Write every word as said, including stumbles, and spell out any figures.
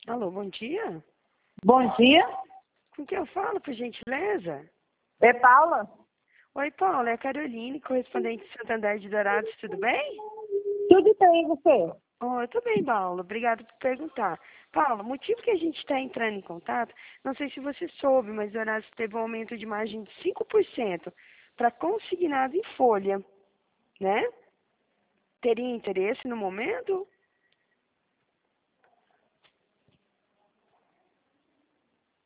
Alô, bom dia. Bom dia, Com quem eu falo, por gentileza? é Paula. Oi, Paula, é a Caroline, correspondente de Santander de Dourados, tudo bem? Tudo bem, e você? Oh, eu tô bem, Paula, obrigada por perguntar. Paula, o motivo que a gente está entrando em contato, não sei se você soube, mas Dourados teve um aumento de margem de cinco por cento para consignado em folha, né? Teria interesse no momento?